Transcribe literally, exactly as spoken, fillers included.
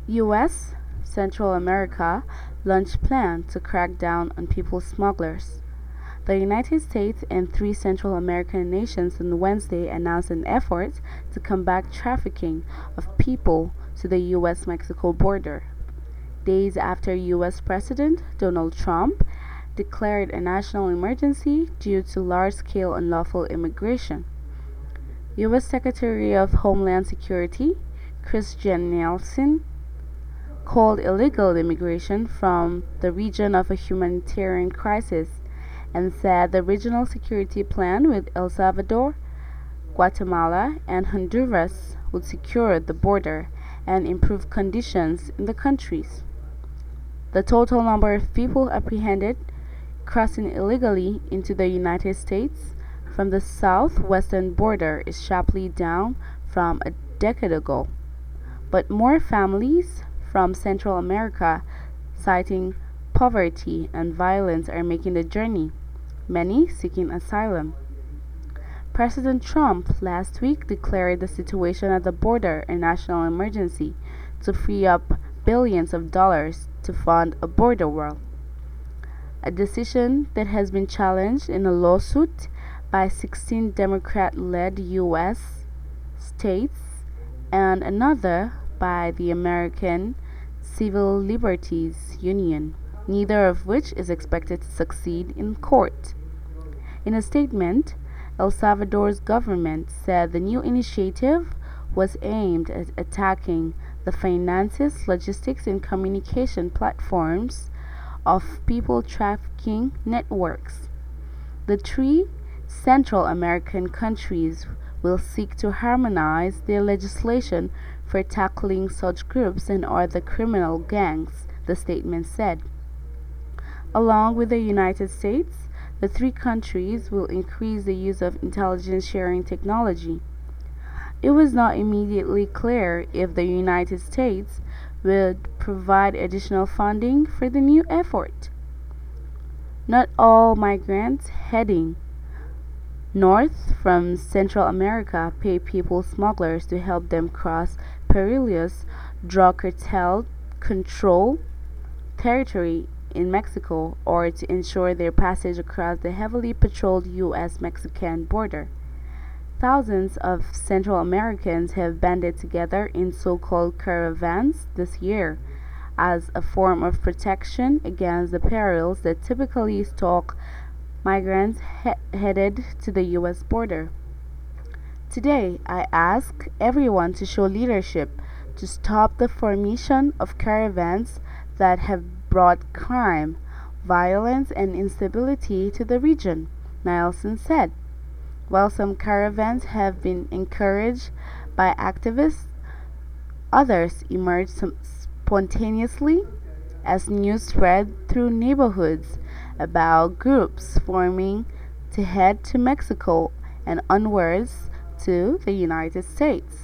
U S. Central America launched plan to crack down on people smugglers. The United States and three Central American nations on Wednesday announced an effort to combat trafficking of people to the U S Mexico border, days after U S President Donald Trump declared a national emergency due to large-scale unlawful immigration. U S Secretary of Homeland Security Kirstjen Nielsen called illegal immigration from the region of a humanitarian crisis and said the regional security plan with El Salvador, Guatemala, and Honduras would secure the border and improve conditions in the countries. The total number of people apprehended crossing illegally into the United States from the southwestern border is sharply down from a decade ago, but more families from Central America, citing poverty and violence, are making the journey, many seeking asylum. President Trump last week declared the situation at the border a national emergency to free up billions of dollars to fund a border wall, a decision that has been challenged in a lawsuit by sixteen Democrat-led U S states and another by the American Civil Liberties Union, neither of which is expected to succeed in court. In a statement, El Salvador's government said the new initiative was aimed at attacking the finances, logistics, and communication platforms of people trafficking networks. The three Central American countries will seek to harmonize their legislation for tackling such groups and other criminal gangs, the statement said. Along with the United States, the three countries will increase the use of intelligence sharing technology. It was not immediately clear if the United States would provide additional funding for the new effort. Not all migrants heading north from Central America pay people smugglers to help them cross perilous drug cartel control territory in Mexico or to ensure their passage across the heavily patrolled U S Mexican border. Thousands of Central Americans have banded together in so-called caravans this year as a form of protection against the perils that typically stalk migrants he- headed to the U S border. Today, I ask everyone to show leadership to stop the formation of caravans that have brought crime, violence, and instability to the region, Nielsen said. While some caravans have been encouraged by activists, others emerged spontaneously as news spread through neighborhoods about groups forming to head to Mexico and onwards to the United States.